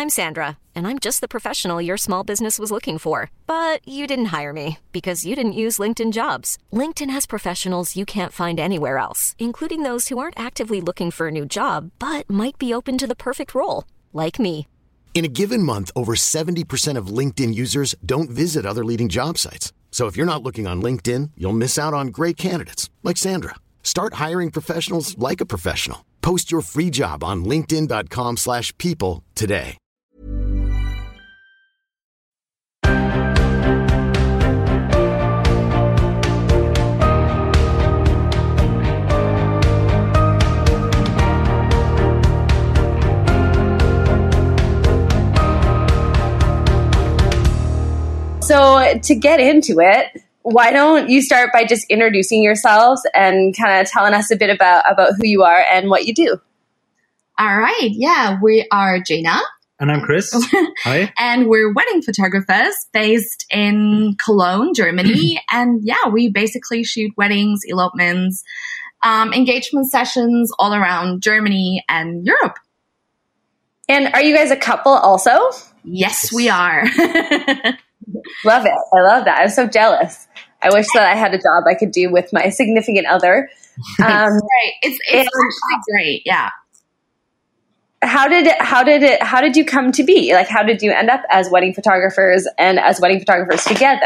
I'm Sandra, and I'm just the professional your small business was looking for. But you didn't hire me because you didn't use LinkedIn Jobs. LinkedIn has professionals you can't find anywhere else, including those who aren't actively looking for a new job, but might be open to the perfect role, like me. In a given month, over 70% of LinkedIn users don't visit other leading job sites. So if you're not looking on LinkedIn, you'll miss out on great candidates like Sandra. Start hiring professionals like a professional. Post your free job on linkedin.com/people today. So to get into it, why don't you start by just introducing yourselves and kind of telling us a bit about who you are and what you do? All right. Yeah, we are Gina. And I'm Chris. Hi. And we're wedding photographers based in Cologne, Germany. And yeah, we basically shoot weddings, elopements, engagement sessions all around Germany and Europe. And are you guys a couple also? Yes, we are. Love it. I love that. I'm so jealous. I wish that I had a job I could do with my significant other. Right. It's actually great. Yeah. How did you come to be? Like, how did you end up as wedding photographers and as wedding photographers together?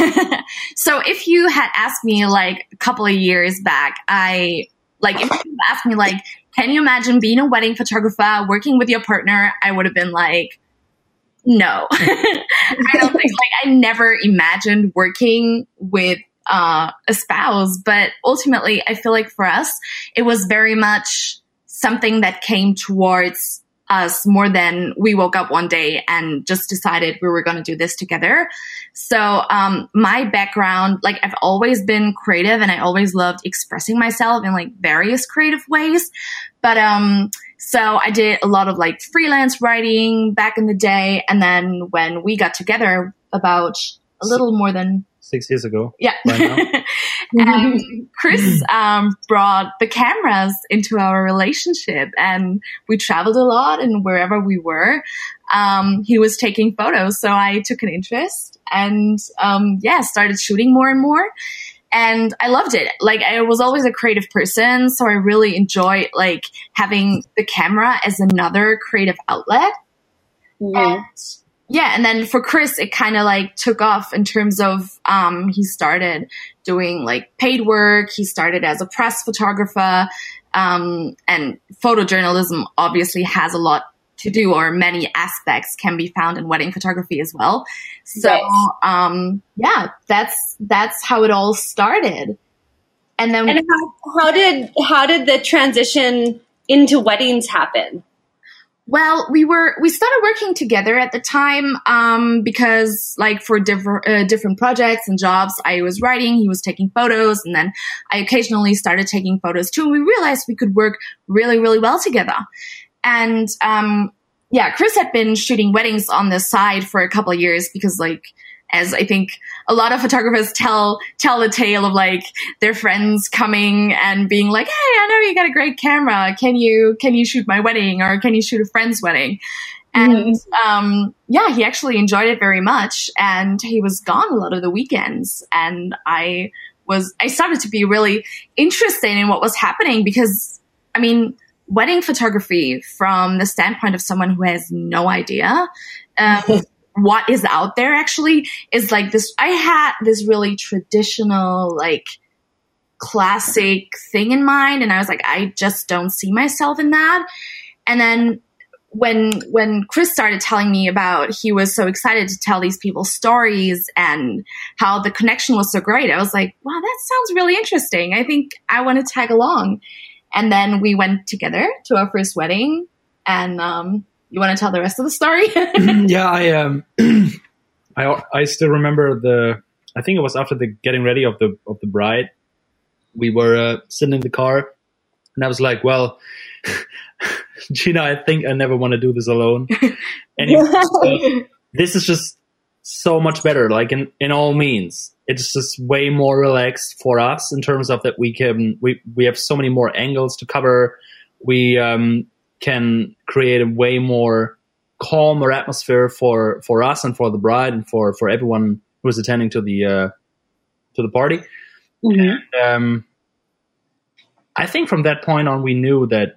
So if you had asked me like a couple of years back, if you asked me like, can you imagine being a wedding photographer, working with your partner? I would have been like, no. I don't think, I never imagined working with a spouse, but ultimately I feel like for us, it was very much something that came towards us more than we woke up one day and just decided we were going to do this together. So my background, like I've always been creative and I always loved expressing myself in like various creative ways. But so I did a lot of like freelance writing back in the day. And then when we got together about a little more than 6 years ago. Yeah. Right and Chris brought the cameras into our relationship and we traveled a lot, and wherever we were, he was taking photos. So I took an interest and started shooting more and more. And I loved it. Like I was always a creative person, so I really enjoyed like having the camera as another creative outlet. Mm-hmm. And then for Chris, it kind of like took off in terms of he started doing like paid work. He started as a press photographer, and photojournalism obviously has a lot to do, or many aspects can be found in wedding photography as well. So that's how it all started. And then how did the transition into weddings happen? Well, we started working together at the time, because like for different projects and jobs, I was writing, he was taking photos, and then I occasionally started taking photos too. And we realized we could work really, really well together. And, Chris had been shooting weddings on the side for a couple of years because like, as I think a lot of photographers tell the tale of like their friends coming and being like, hey, I know you got a great camera. Can you shoot my wedding, or can you shoot a friend's wedding? And, he actually enjoyed it very much, and he was gone a lot of the weekends. And I started to be really interested in what was happening because, I mean, wedding photography from the standpoint of someone who has no idea, what is out there actually is like this. I had this really traditional, like classic thing in mind. And I was like, I just don't see myself in that. And then when Chris started telling me about, he was so excited to tell these people stories and how the connection was so great. I was like, wow, that sounds really interesting. I think I want to tag along. And then we went together to our first wedding. And you want to tell the rest of the story? Yeah, I still remember I think it was after the getting ready of the bride. We were sitting in the car, and I was like, well, Gina, I think I never want to do this alone. And this is just so much better, like in all means. It's just way more relaxed for us in terms of that we have so many more angles to cover. We can create a way more calmer atmosphere for us and for the bride and for everyone who was attending to the party. Mm-hmm. And I think from that point on, we knew that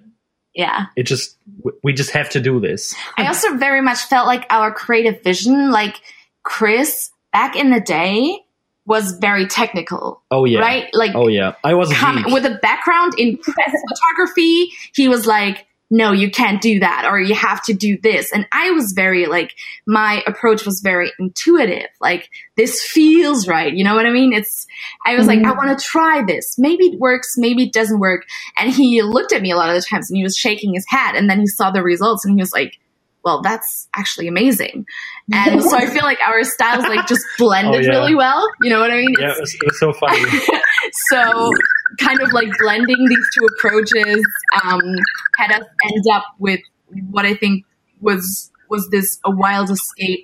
we just have to do this. I also very much felt like our creative vision, like Chris back in the day, was very technical. Oh yeah, right? Like, oh yeah, I was a geek. With a background in press photography. He was like, no, you can't do that, or you have to do this. And I was very like, my approach was very intuitive. Like, this feels right. You know what I mean? I was like, I want to try this. Maybe it works. Maybe it doesn't work. And he looked at me a lot of the times and he was shaking his head. And then he saw the results and he was like, well, that's actually amazing. And so I feel like our styles like just blended really well. You know what I mean? Yeah, it was so funny. So kind of like blending these two approaches had us end up with what I think was this A Wild Escape.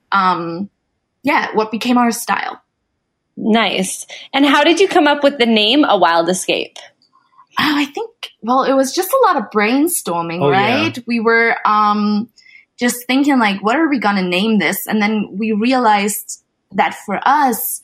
What became our style. Nice. And how did you come up with the name A Wild Escape? Oh, I think, it was just a lot of brainstorming, right? Yeah. We were just thinking like, what are we going to name this? And then we realized that for us,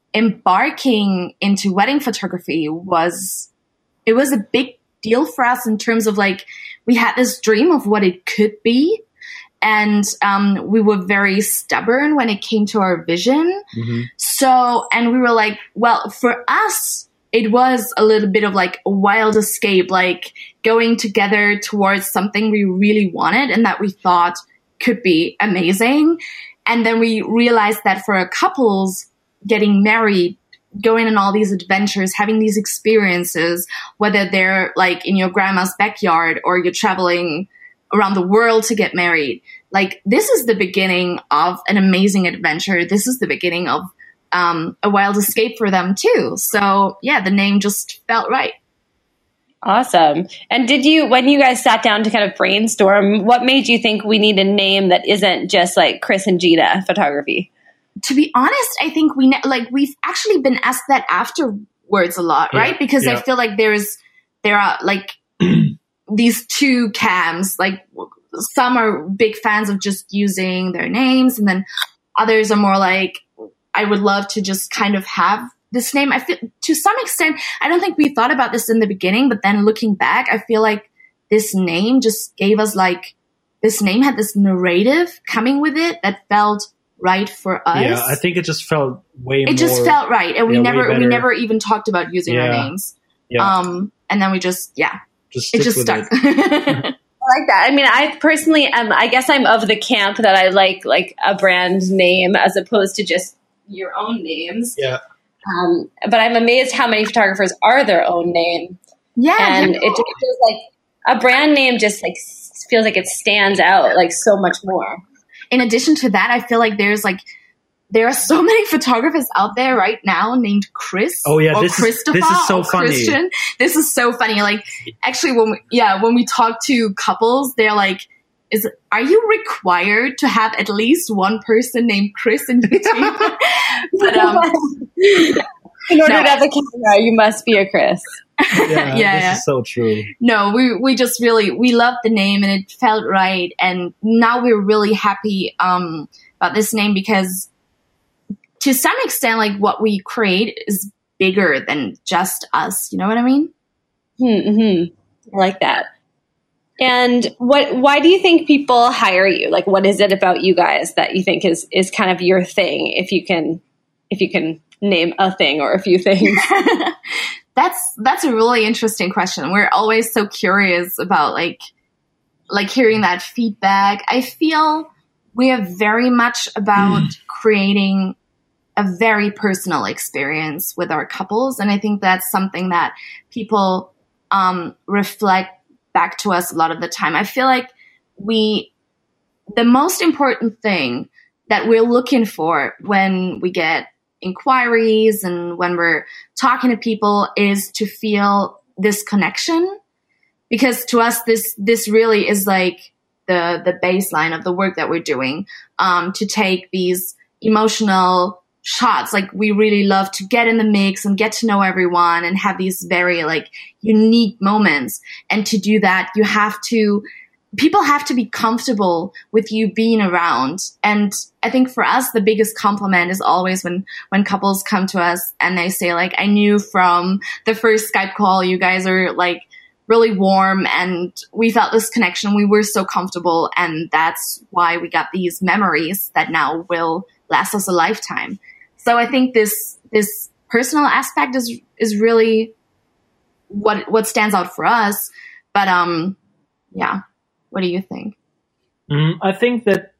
embarking into wedding photography was a big deal for us in terms of like, we had this dream of what it could be. And we were very stubborn when it came to our vision. Mm-hmm. So, and we were like, well, for us, it was a little bit of like a wild escape, like going together towards something we really wanted and that we thought could be amazing. And then we realized that for couples getting married, going on all these adventures, having these experiences, whether they're like in your grandma's backyard or you're traveling around the world to get married, like this is the beginning of an amazing adventure. This is the beginning of a wild escape for them too. So yeah, the name just felt right. Awesome. And when you guys sat down to kind of brainstorm, what made you think we need a name that isn't just like Chris and Gina Photography? To be honest, I think we've actually been asked that afterwards a lot, right? Because I feel like there are like these two camps, like some are big fans of just using their names and then others are more like, I would love to just kind of have this name. I feel to some extent, I don't think we thought about this in the beginning, but then looking back, I feel like this name just gave us like, this name had this narrative coming with it that felt right for us. Yeah, I think it just felt It just felt right. And we never even talked about using our names. Yeah. And then we just stuck. I like that. I mean, I personally am, I guess I'm of the camp that I like a brand name as opposed to just your own names. Yeah. But I'm amazed how many photographers are their own name. Yeah. And it just feels like a brand name just like feels like it stands out like so much more. In addition to that, I feel like there are so many photographers out there right now named Chris. Oh yeah, or this Christopher is so funny. Christian. This is so funny. Like actually, when we talk to couples, they're like, are you required to have at least one person named Chris in your team? But in order to have a camera, you must be a Chris. This is so true. No, we just we loved the name and it felt right, and now we're really happy about this name because to some extent, like what we create is bigger than just us. You know what I mean? Mm-hmm. I like that. And why do you think people hire you? Like, what is it about you guys that you think is kind of your thing? If you can name a thing or a few things. That's a really interesting question. We're always so curious about like hearing that feedback. I feel we are very much about creating a very personal experience with our couples. And I think that's something that people reflect back to us a lot of the time. I feel like the most important thing that we're looking for when we get inquiries and when we're talking to people is to feel this connection, because to us this really is like the baseline of the work that we're doing, to take these emotional shots. Like we really love to get in the mix and get to know everyone and have these very like unique moments, and to do that you have to people have to be comfortable with you being around. And I think for us, the biggest compliment is always when couples come to us and they say, like, I knew from the first Skype call, you guys are like really warm and we felt this connection. We were so comfortable. And that's why we got these memories that now will last us a lifetime. So I think this personal aspect is really what stands out for us. But, yeah. What do you think? I think that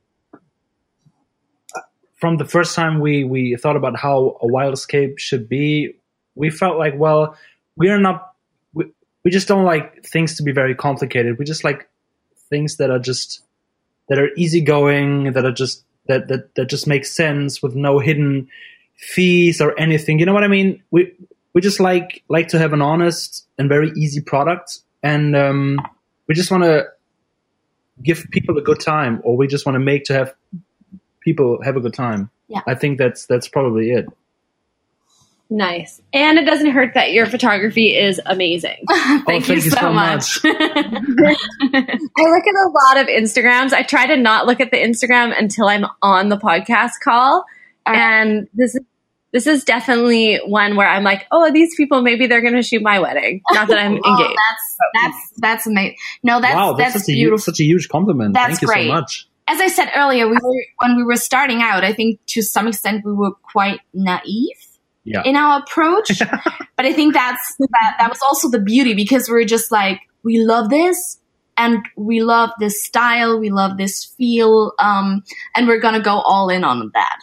from the first time we thought about how a wild escape should be, we felt like, well, we just don't like things to be very complicated. We just like things that are easygoing, that just make sense with no hidden fees or anything. You know what I mean? We just like to have an honest and very easy product, and we just want to give people a good time, or we just want to have people have a good time. Yeah. I think that's probably it. Nice. And it doesn't hurt that your photography is amazing. Thank you so much. I look at a lot of Instagrams. I try to not look at the Instagram until I'm on the podcast call. And this is definitely one where I'm like, oh, these people, maybe they're going to shoot my wedding. Not that I'm engaged. That's amazing. No, that's beautiful. Such a huge compliment. That's Thank you great. so much. As I said earlier, when we were starting out, I think to some extent we were quite naive in our approach. But I think that was also the beauty, because we're just like, we love this and we love this style, we love this feel, and we're going to go all in on that.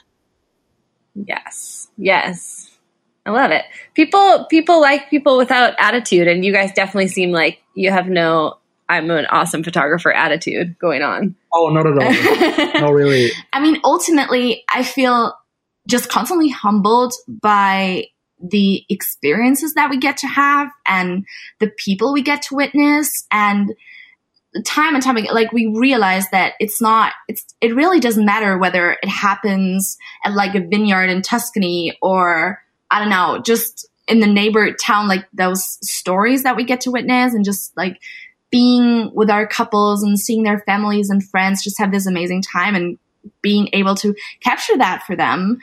Yes. I love it. People like people without attitude, and you guys definitely seem like you have I'm an awesome photographer attitude going on. Oh, not at all. No, really. I mean, ultimately, I feel just constantly humbled by the experiences that we get to have and the people we get to witness, and time and time again, like, we realize that it really doesn't matter whether it happens at like a vineyard in Tuscany or, I don't know, just in the neighbor town, like those stories that we get to witness, and just like being with our couples and seeing their families and friends just have this amazing time, and being able to capture that for them.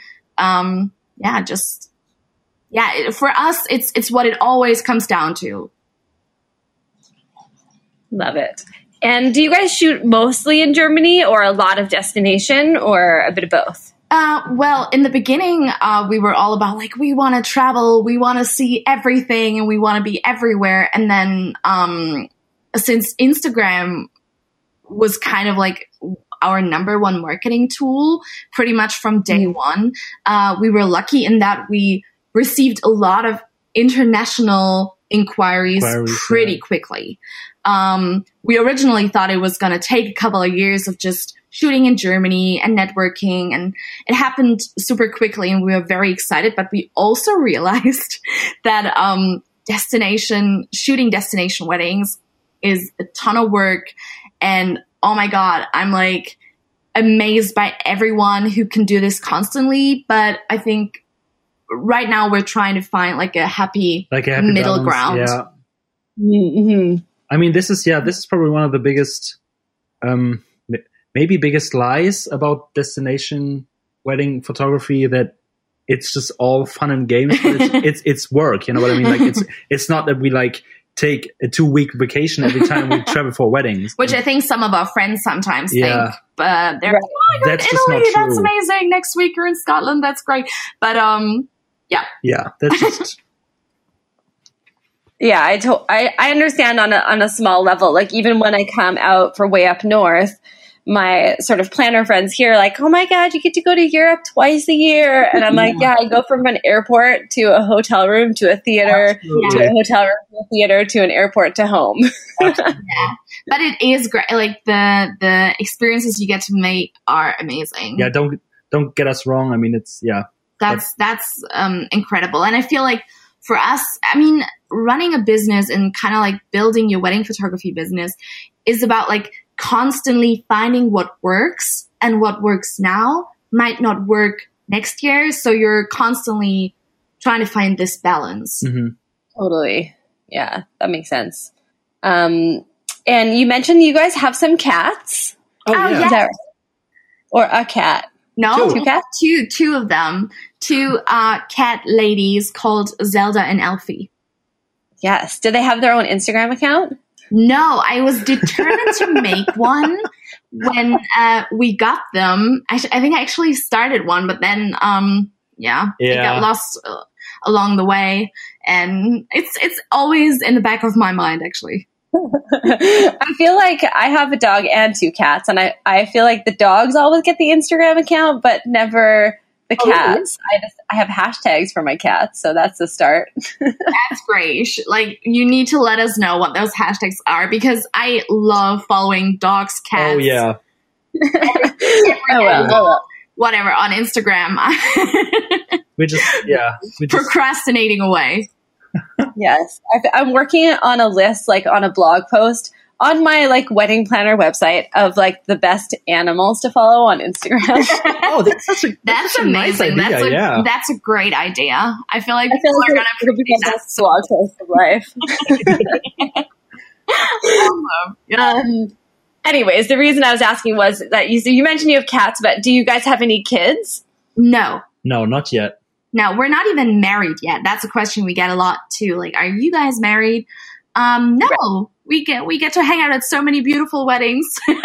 For us, it's what it always comes down to. Love it. And do you guys shoot mostly in Germany, or a lot of destination, or a bit of both? Well, in the beginning, we were all about like, we want to travel, we want to see everything, and we want to be everywhere. And then, since Instagram was kind of like our number one marketing tool, pretty much from day one, we were lucky in that we received a lot of international inquiries pretty quickly. We originally thought it was going to take a couple of years of just shooting in Germany and networking, and it happened super quickly, and we were very excited. But we also realized that shooting destination weddings is a ton of work, and oh my God, I'm like amazed by everyone who can do this constantly. But I think right now we're trying to find like a happy middle ground. Yeah. Mm-hmm. I mean, this is probably one of the biggest, maybe biggest lies about destination wedding photography, that it's just all fun and games, but it's work. You know what I mean? Like, it's not that we like take a 2-week vacation every time we travel for weddings. Which I think some of our friends sometimes think, but they're like, oh, you're in That's just Italy, not true. That's amazing. Next week you're in Scotland, that's great. But yeah, that's just. Yeah, I understand on a small level. Like, even when I come out for Way Up North, my sort of planner friends here are like, oh my God, you get to go to Europe twice a year. And I'm like, yeah, I go from an airport to a hotel room to a theater, to a hotel room to a theater, to an airport to home. Yeah, but it is great. Like, the experiences you get to make are amazing. Yeah, don't get us wrong. I mean, that's incredible. And I feel like for us, I mean, running a business and kind of like building your wedding photography business is about like constantly finding what works, and what works now might not work next year. So you're constantly trying to find this balance. Mm-hmm. Totally. Yeah, that makes sense. And you mentioned you guys have some cats. Oh, yeah. Is that right? Or a cat. No, Two cats? two of them. Two cat ladies called Zelda and Elfie. Yes. Do they have their own Instagram account? No, I was determined to make one when we got them. I think I actually started one, but then it got lost along the way, and it's always in the back of my mind, actually. I feel like I have a dog and two cats, and I feel like the dogs always get the Instagram account, but never the cats. Really? I have hashtags for my cats, so that's the start. That's great. Like, you need to let us know what those hashtags are, because I love following dogs, cats. Oh yeah. Whatever on Instagram. we just procrastinating away. Yes. I'm working on a list, like on a blog post on my like wedding planner website of like the best animals to follow on Instagram. Oh, that's amazing. Nice idea, That's a great idea. I feel like people are going to be the best blog post of life. Anyways, the reason I was asking was that you mentioned you have cats, but do you guys have any kids? No, not yet. No, we're not even married yet. That's a question we get a lot too. Like, are you guys married? No, right. we get to hang out at so many beautiful weddings. I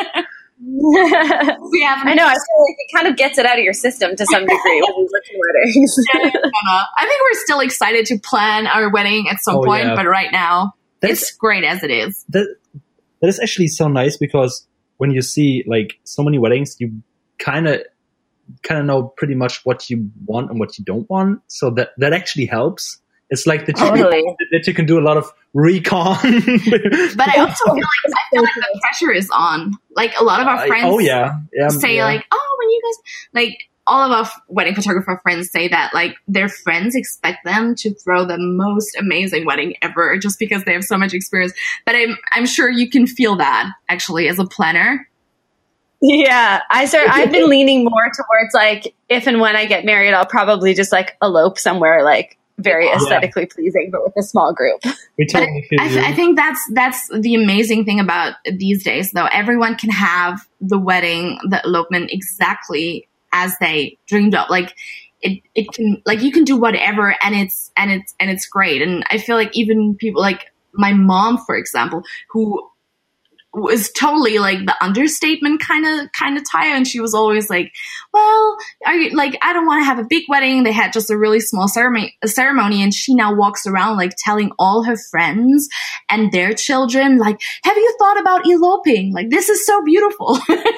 know. I feel like it kind of gets it out of your system to some degree when you look at weddings. I think we're still excited to plan our wedding at some point, but right now it's great as it is. That is actually so nice, because when you see like so many weddings, you kind of know pretty much what you want and what you don't want. So that actually helps. It's like that you can do a lot of recon. But I also feel like the pressure is on. Like, a lot of our friends say like, oh, when you guys, like, all of our wedding photographer friends say that like their friends expect them to throw the most amazing wedding ever just because they have so much experience. But I'm sure you can feel that actually as a planner. Yeah, I've been leaning more towards like, if and when I get married, I'll probably just like elope somewhere like very aesthetically pleasing, but with a small group. I think that's the amazing thing about these days, though. Everyone can have the wedding, the elopement exactly as they dreamed of. Like, it can, like, you can do whatever, and it's great. And I feel like even people like my mom, for example, who was totally like the understatement kind of type, and she was always like, well, are you like, I don't want to have a big wedding. They had just a really small ceremony, and she now walks around like telling all her friends and their children, like, have you thought about eloping? Like, this is so beautiful.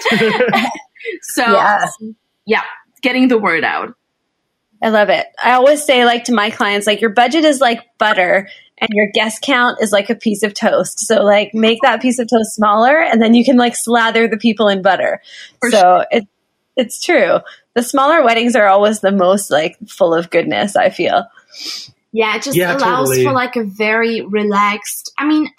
So getting the word out. I love it. I always say, like, to my clients, like, your budget is like butter and your guest count is like a piece of toast. So, like, make that piece of toast smaller, and then you can, like, slather the people in butter. It's true. The smaller weddings are always the most, like, full of goodness, I feel. Yeah, it just allows for, like, a very relaxed... I mean,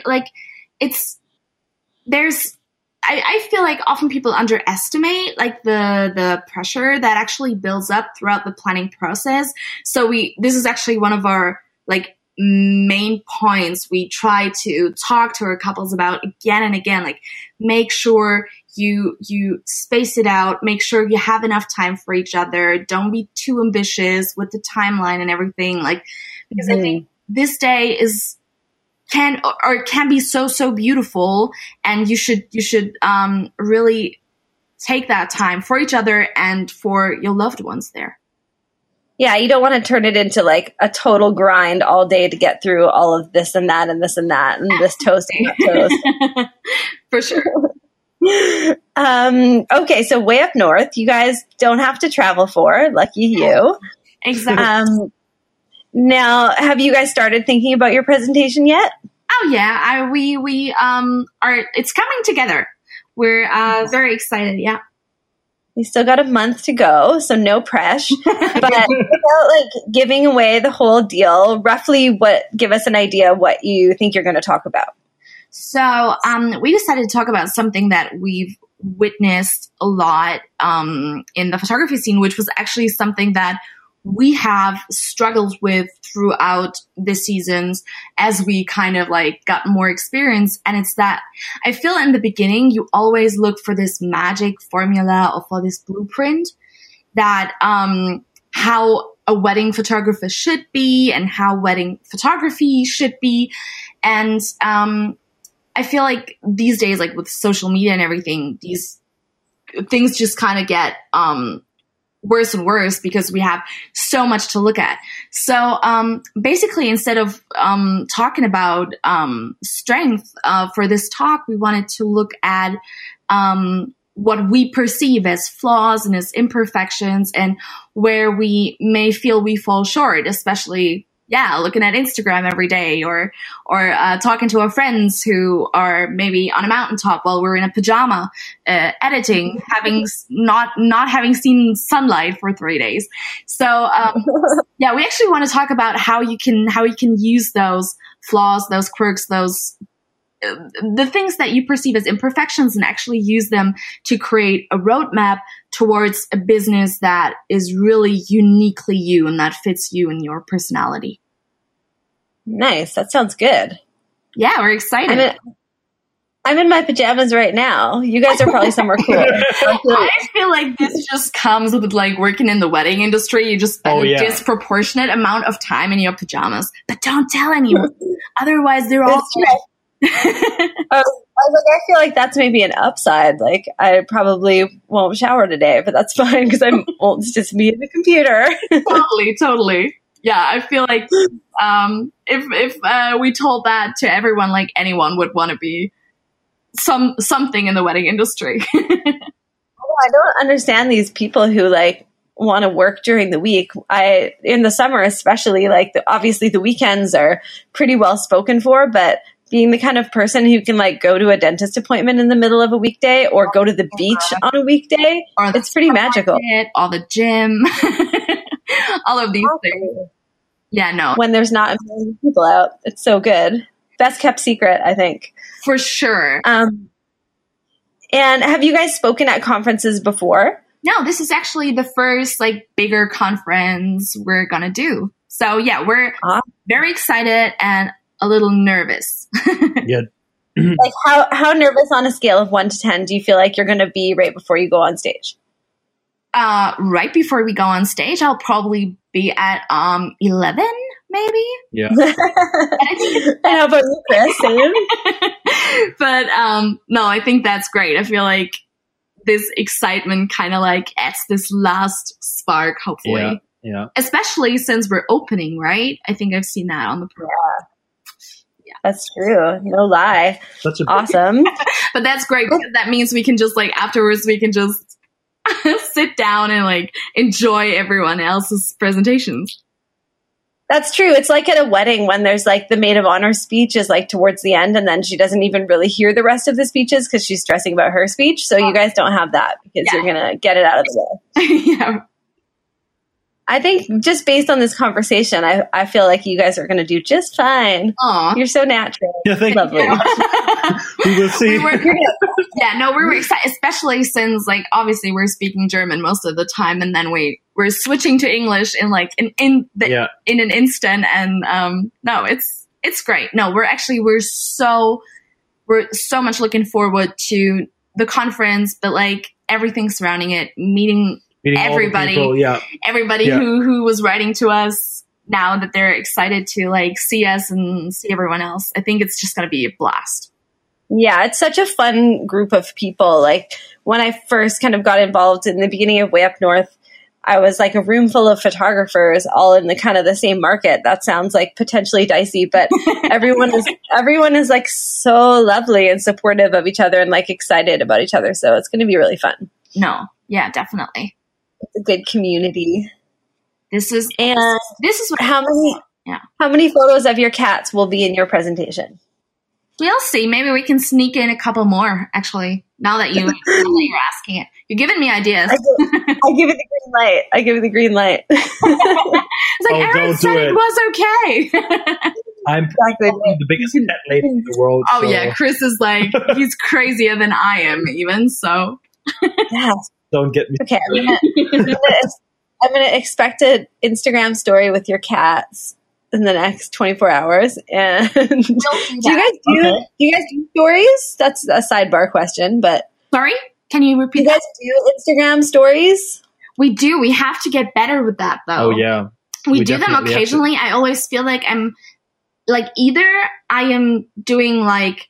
I feel like often people underestimate like the pressure that actually builds up throughout the planning process. So this is actually one of our like main points we try to talk to our couples about again and again. Like, make sure you space it out, make sure you have enough time for each other. Don't be too ambitious with the timeline and everything. Like, because I think this day can be so beautiful, and you should really take that time for each other and for your loved ones there. Yeah, you don't want to turn it into like a total grind all day to get through all of this and that and this and that and this toast and that toast. For sure. Okay, so way up north, you guys don't have to travel for. Lucky you. Exactly. Now, have you guys started thinking about your presentation yet? Oh yeah, we are. It's coming together. We're very excited. Yeah, we still got a month to go, so no pressure. But without like giving away the whole deal, roughly, give us an idea of what you think you're going to talk about. So we decided to talk about something that we've witnessed a lot in the photography scene, which was actually something that we have struggled with throughout the seasons as we kind of like got more experience. And it's that I feel in the beginning, you always look for this magic formula or for this blueprint that, how a wedding photographer should be and how wedding photography should be. And, I feel like these days, like with social media and everything, these things just kind of get, worse and worse because we have so much to look at. So basically, instead of talking about strength for this talk, we wanted to look at what we perceive as flaws and as imperfections and where we may feel we fall short, especially looking at Instagram every day or talking to our friends who are maybe on a mountaintop while we're in a pajama, editing, not having seen sunlight for 3 days. So, we actually want to talk about how you can use those flaws, those quirks, those, the things that you perceive as imperfections and actually use them to create a roadmap towards a business that is really uniquely you and that fits you and your personality. Nice. That sounds good. Yeah, we're excited. I'm in my pajamas right now. You guys are probably somewhere cooler. I feel like this just comes with like working in the wedding industry. You just spend a disproportionate amount of time in your pajamas, but don't tell anyone. Otherwise, they're all. I feel like that's maybe an upside. Like, I probably won't shower today, but that's fine because it's just me and the computer. Totally. Yeah, I feel like if we told that to everyone, like anyone would want to be something in the wedding industry. I don't understand these people who like want to work during the week. In the summer especially, like obviously the weekends are pretty well spoken for, but being the kind of person who can like go to a dentist appointment in the middle of a weekday or go to the beach on a weekday, it's pretty magical. Or the gym. All of these things. Yeah, no. When there's not a million people out, it's so good. Best kept secret, I think. For sure. And have you guys spoken at conferences before? No, this is actually the first like bigger conference we're gonna do. So yeah, we're very excited and a little nervous. Yeah. Like how nervous on a scale of 1 to 10 do you feel like you're gonna be right before you go on stage? Right before we go on stage, I'll probably be at 11, maybe. Yeah. And how about you, Chris? Same? But no, I think that's great. I feel like this excitement kind of like adds this last spark, hopefully. Yeah. Especially since we're opening, right? I think I've seen that on the program. Yeah. That's true. No lie. That's awesome. But that's great because that means we can just like afterwards we can just sit down and like enjoy everyone else's presentations. That's true. It's like at a wedding when there's like the maid of honor speech is like towards the end and then she doesn't even really hear the rest of the speeches because she's stressing about her speech. So you guys don't have that because you're going to get it out of the way. Yeah. I think just based on this conversation, I feel like you guys are going to do just fine. Aw. You're so natural. Yeah, thank Lovely. We will see. We're excited, especially since like obviously we're speaking German most of the time, and then we're switching to English in like in an instant. And no, it's great. No, we're so much looking forward to the conference, but like everything surrounding it, meeting everybody, everybody who was writing to us now that they're excited to like see us and see everyone else. I think it's just going to be a blast. Yeah, it's such a fun group of people. Like when I first kind of got involved in the beginning of Way Up North, I was like a room full of photographers all in the kind of the same market. That sounds like potentially dicey, but everyone is like so lovely and supportive of each other and like excited about each other. So it's going to be really fun. No, yeah, definitely. It's a good community. This is what how many photos of your cats will be in your presentation? We'll see. Maybe we can sneak in a couple more. Actually, now that you're asking it, you're giving me ideas. I give it the green light. It's like Erin said it was okay. I'm probably the biggest cat lady in the world. Oh yeah, Chris is like he's crazier than I am even. So yeah. Don't get me. Okay, I'm going to expect an Instagram story with your cats in the next 24 hours. And do you guys do stories? That's a sidebar question, but sorry, can you repeat? Do you guys do Instagram stories? We do. We have to get better with that, though. Oh yeah, we do them occasionally. I always feel like I'm like either I am doing like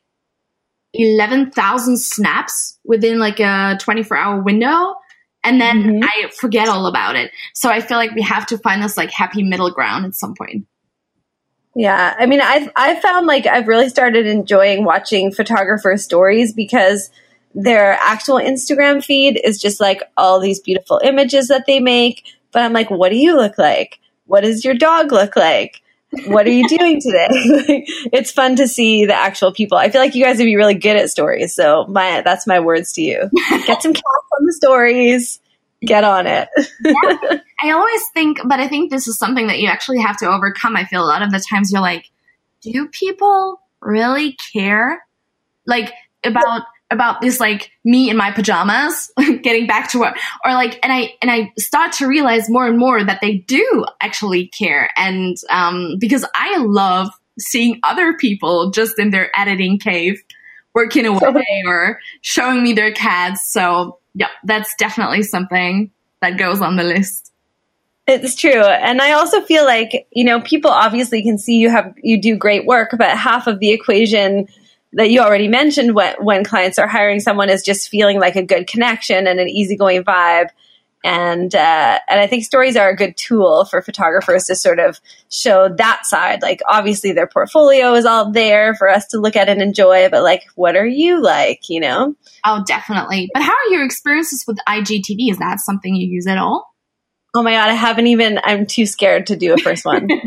11,000 snaps within like a 24-hour window, and then I forget all about it. So I feel like we have to find this like happy middle ground at some point. Yeah. I mean, I've found like I've really started enjoying watching photographer stories because their actual Instagram feed is just like all these beautiful images that they make. But I'm like, what do you look like? What does your dog look like? What are you doing today? It's fun to see the actual people. I feel like you guys would be really good at stories. So that's my words to you. Get some cats on the stories. Get on it. Yeah. I always think, but I think this is something that you actually have to overcome. I feel a lot of the times you're like, do people really care? Like about this, like me in my pajamas, getting back to work, or like, and I start to realize more and more that they do actually care. And, because I love seeing other people just in their editing cave working away or showing me their cats. So yeah, that's definitely something that goes on the list. It's true. And I also feel like, people obviously can see you do great work, but half of the equation that you already mentioned when clients are hiring someone is just feeling like a good connection and an easygoing vibe. And I think stories are a good tool for photographers to sort of show that side. Like, obviously their portfolio is all there for us to look at and enjoy, but like, what are you like, Oh, definitely. But how are your experiences with IGTV? Is that something you use at all? Oh my God, I'm too scared to do a first one. Like,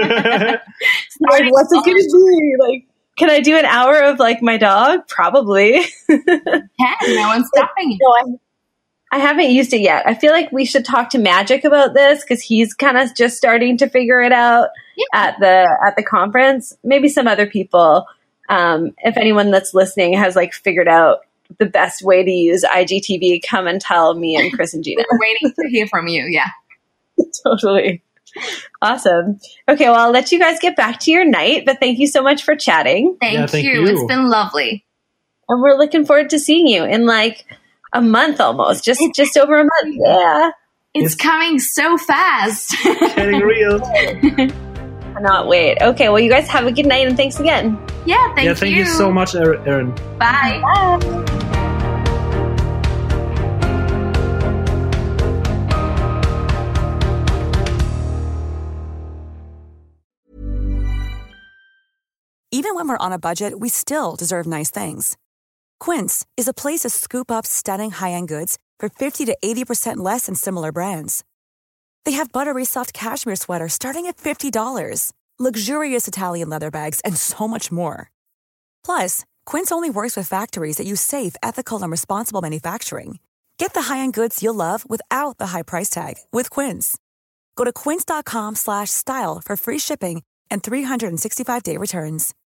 what's it going to be? Like, can I do an hour of like my dog? Probably. No one's stopping you. No, I haven't used it yet. I feel like we should talk to Magic about this because he's kind of just starting to figure it out at the conference. Maybe some other people, if anyone that's listening has like figured out the best way to use IGTV, come and tell me and Chris and Gina. We're waiting to hear from you. Yeah. Totally. Awesome. Okay, well, I'll let you guys get back to your night, but thank you so much for chatting. Thank you. It's been lovely. And we're looking forward to seeing you in like a month almost, just over a month. Yeah. It's coming so fast. Getting real. Cannot wait. Okay, well, you guys have a good night and thanks again. Yeah, thank you. Thank you so much, Erin. Bye. Bye. Even when we're on a budget, we still deserve nice things. Quince is a place to scoop up stunning high-end goods for 50 to 80% less than similar brands. They have buttery soft cashmere sweaters starting at $50, luxurious Italian leather bags, and so much more. Plus, Quince only works with factories that use safe, ethical, and responsible manufacturing. Get the high-end goods you'll love without the high price tag with Quince. Go to quince.com/style for free shipping and 365-day returns.